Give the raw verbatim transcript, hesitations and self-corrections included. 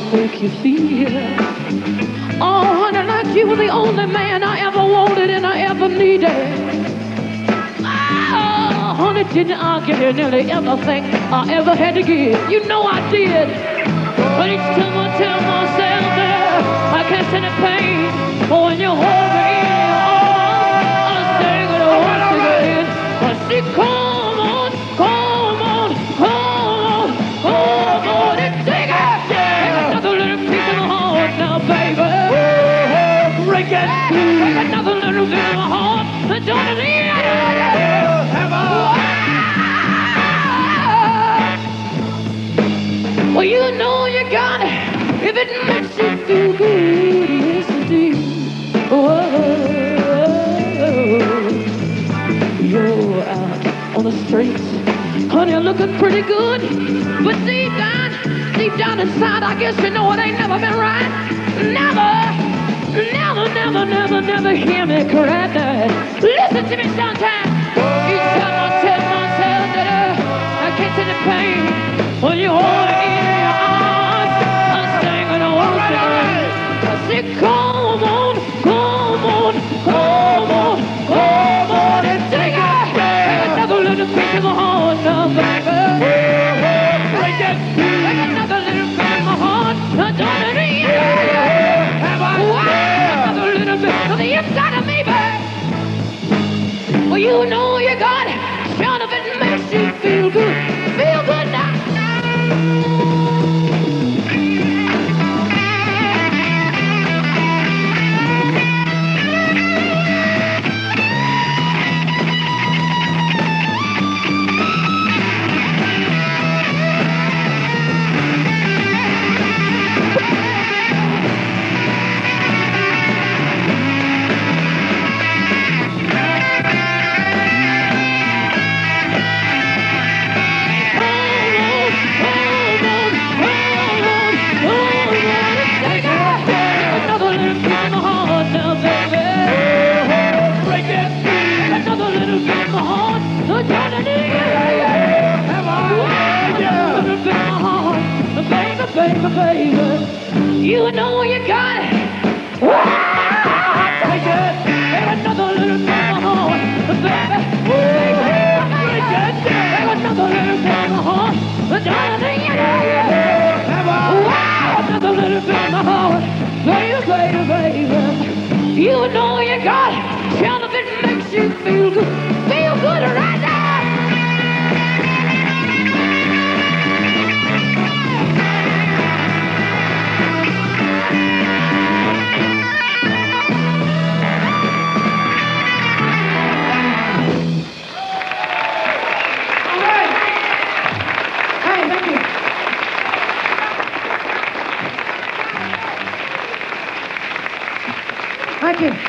make you feel. Oh, honey, like you were the only man I ever wanted and I ever needed. Oh, honey, didn't I give you nearly everything I ever had to give? You know I did. But each time I tell myself that I can't stand the pain, but when you hold me in your arms, I'll sing it once again. But see, come on, come on, come on, come on and take it. Take another little piece of my heart now, baby. Break it. Take another little bit of my heart and join it in. Well, you know you got it if it makes you feel good. Yes, it do. Whoa, you're out on the streets, honey, you're looking pretty good. But deep down, deep down inside, I guess you know it ain't never been right. Never, never, never, never, never hear me cry. Listen to me sometime. Each time I tell myself that uh, I can't take the pain when you hold it in your arms, I'm singing once again. I say, come on, come on, come on, come on and take it. Take another little piece of my heart now, baby. Break it. Take another little piece of my heart. Now, don't let it in. Another little bit of the inside of me, baby. Well, you know you got it. Shut up, it makes you feel good. Feel good now. Baby, baby, you know you got it. Take it. Take another little bit of my heart, baby. Take it. Take another little bit of my heart, darling. Another little bit of my heart, baby, baby, baby. You know you got it. Tell if it makes you feel good, feel good right now. Thank you.